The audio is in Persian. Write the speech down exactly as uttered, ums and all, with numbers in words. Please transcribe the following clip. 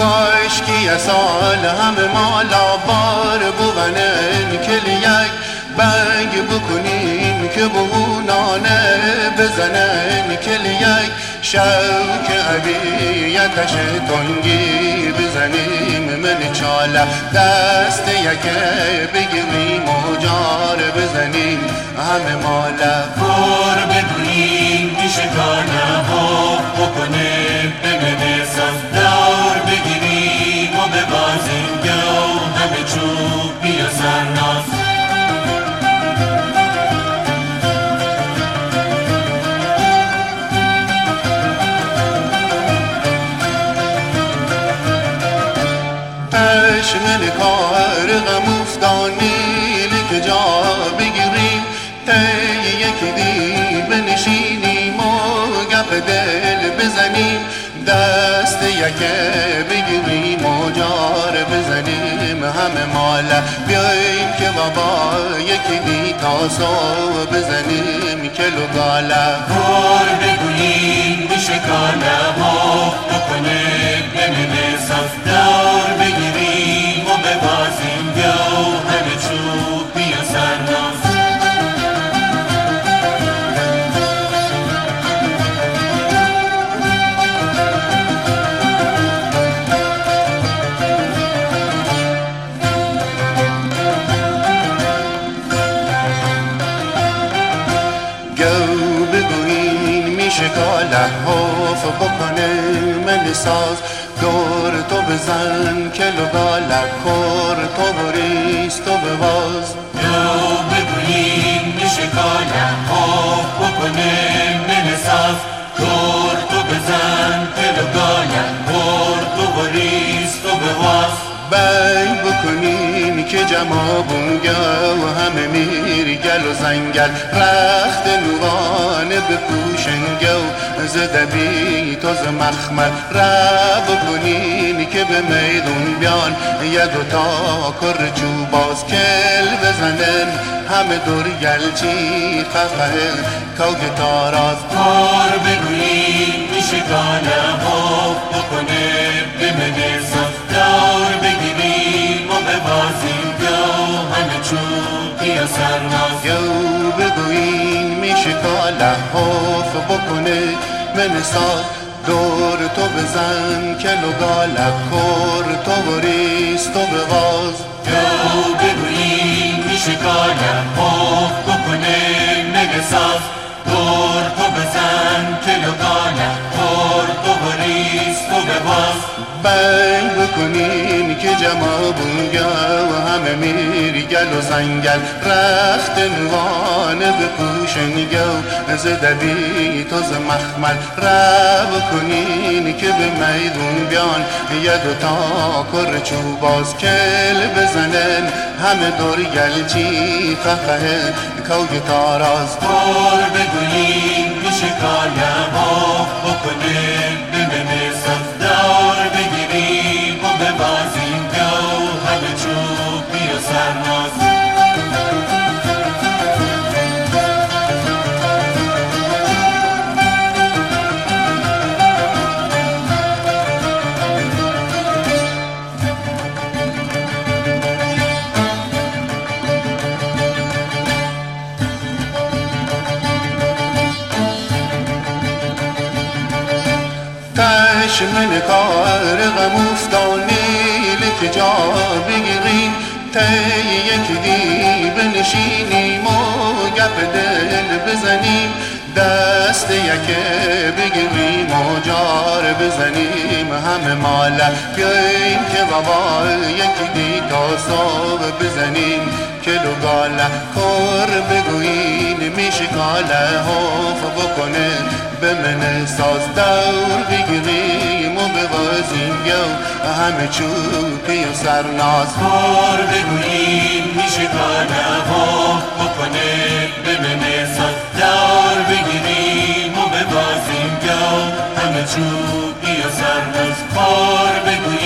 کاشکی سال همه مالا بار بوغنن کل یک بنگ بکنیم که بهونانه بزنن کل یک شوک عبیتش تنگی بزنیم من چاله دست یکه بگیریم و جار بزنیم همه ماله کار بگوییم بیشکانه ها بکنیم بمنه ساز دور بگیریم و ببازیم گو همه چوب بیا سرناز من کار غم افتانی که جا بگیریم تی یکی دی بنشینیم و گپ دل بزنیم دست یکه بگیریم و جار بزنیم همه ماله بیاییم که بابا یکی دی تاسو بزنیم کلو گاله کار بگوییم بشکانه ها بکنیم بمینه صف دور بگیریم و ببازیم گو همه چوب بیا سرناز شکاله حاف بکنه من ساز دور تو بزن کلو گاله کور تو بریز تو بواز دو بگوییم شکاله حاف بکنه من ساز دور تو بزن کلو گاله کور تو بریز تو بواز بی بکنین که جمابون گو همه میر گل و زنگل رخت نوانه بپوشن گو زده بی توز مخمل را بکنین که به میدون بیان یه دوتا کر چوباز کل بزنن همه دور گلچی خفه کوگ تاراز کار بگوییم میشکانه حاف بکنه بمنه صف دور بگیریم و ببازیم گو همه چوب بیا سرناز گو بگویین میشکاله حاف بکنه من ساز دور تو بزن کلو گاله کور تو بریز تو بواز گو بگوییم میشکانه حاف بکنه مگه ساز دور تو بزن کلو گاله کور تو بریز تو بواز بی بکنین که جمابون گو همه میر گل و زنگل رخت نوانه بپوشن گو زده بی توز مخمل را بکنین که به میدون بیان یه دوتا کر چوباز کل بزنن همه دور گلچی خفه کوگ تاراز کار بگوییم میشکانه حاف بکنه بمنه صف دور بگیریم و ببازیم گو همه چوب بیا سرناز من کار غم افتانی که جا بگیریم تی یکی دی بنشینیم و گپ دل بزنیم دست یکه بگیریم و جار بزنیم همه ماله بیاییم که بابا یکی دی تا صبح بزنیم کلو گاله کور بگویین میشکاله حاف بکنه بمنه ساز دور بگیریم و ببازیم گو همه چوبی و سرناز کار بگوییم میشکانه حاف بکنه بمنه ساز دور بگیریم و ببازیم گو همه چوبی و سرناز کار بگوییم